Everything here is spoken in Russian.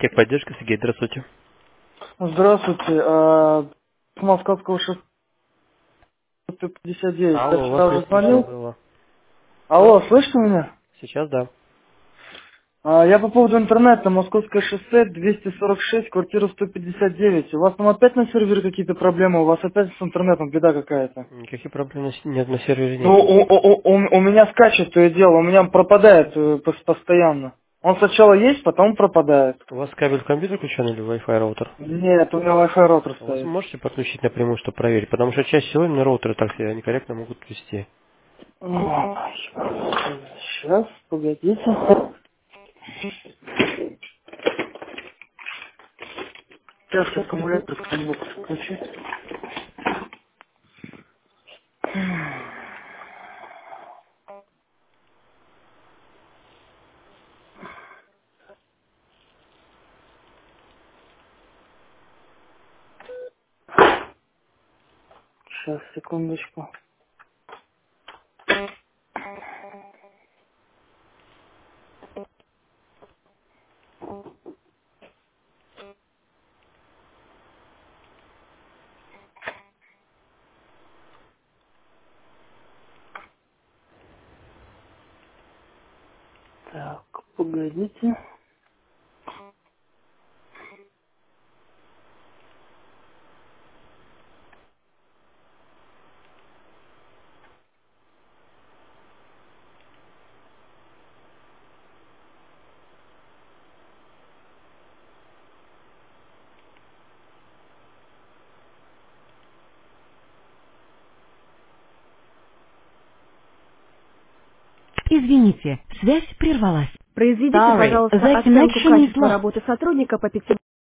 Техподдержка, Сергей, здравствуйте. Здравствуйте. С Московского 659. Я Алло, у вас вчера не уже слышно звонил. было. Алло, слышно меня? Сейчас да. Я по поводу интернета. Московское шоссе 246, квартира 159. У вас там опять на сервере какие-то проблемы? У вас опять с интернетом беда какая-то? Никаких проблем нет, на сервере Ну, нету. у меня скачет то и дело. У меня пропадает постоянно. Он сначала есть, потом пропадает. У вас кабель в компьютер включен или Wi-Fi роутер? Нет, у меня Wi-Fi роутер У вас стоит. можете подключить напрямую, чтобы проверить? Потому что чаще всего именно роутеры так себя некорректно могут вести. Сейчас, погодите. Сейчас аккумулятор кто-нибудь включить. Сейчас, секундочку. Так, погодите. Извините, связь прервалась. Произведите, Sorry, пожалуйста, the оценку connection is качества lost. работы сотрудника по 5